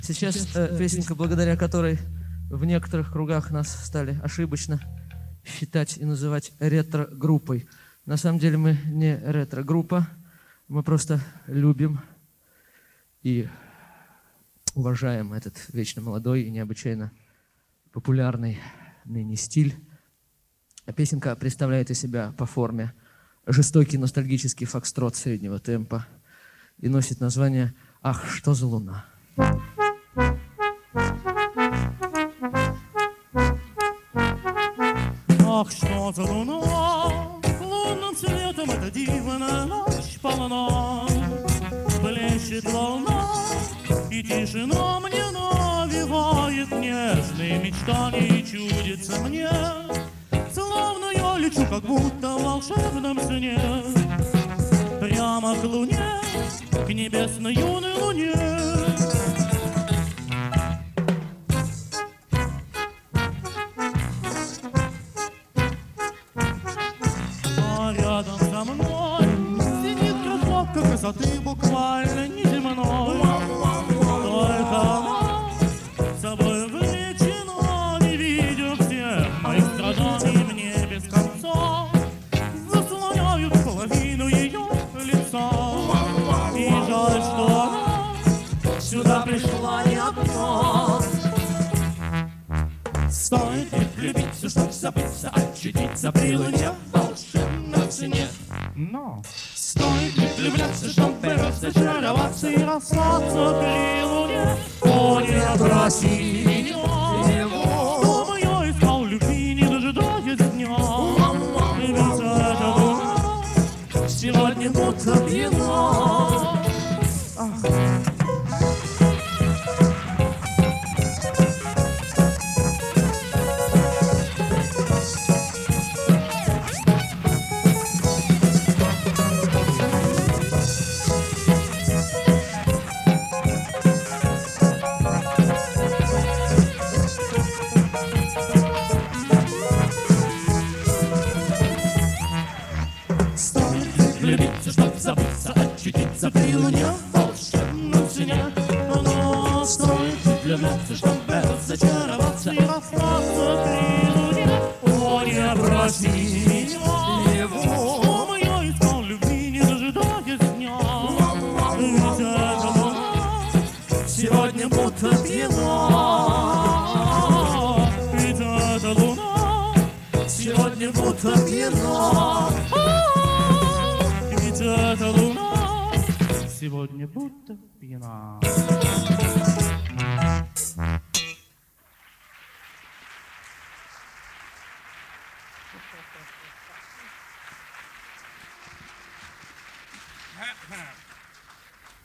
Сейчас песенка, благодаря которой в некоторых кругах нас стали ошибочно считать и называть ретро-группой. На самом деле мы не ретро-группа, мы просто любим и уважаем этот вечно молодой и необычайно популярный ныне стиль. Песенка представляет из себя по форме жестокий ностальгический фокстрот среднего темпа и носит название «Ах, что за луна?». Ах, что за луна, лунным светом эта дивная ночь полна. Блещет волна, и тишина мне навевает нежные мечтания, и чудится мне, словно я лечу, как будто в волшебном сне, прямо к луне, к небесной юной луне. Рядом со мной сидит красотка красоты буквально неземной. Только она собой влечена, не видя всех моих страданий, мне без конца заслоняют половину ее лица. И жаль, что она сюда пришла не одна. Стоит ли влюбиться, чтоб забыться, очутиться при луне в волшебном сне? Но стоит ли влюбляться, чтобы разочароваться и расстаться при луне? О, не проси меня, чтобы я искал любви, не дожидаясь дня. Ведь эта луна сегодня будто пьяна. Влюбиться, чтоб забыться, очутиться при луне в волшебном сне. Но стоит влюбляться, чтобы разочароваться и расстаться при луне. О, не проси меня, чтобы я искал любви, не дожидаясь дня. Ведь эта луна сегодня будто пьяна. Ведь эта луна сегодня будто пьяна. Эта луна сегодня будто пьяна.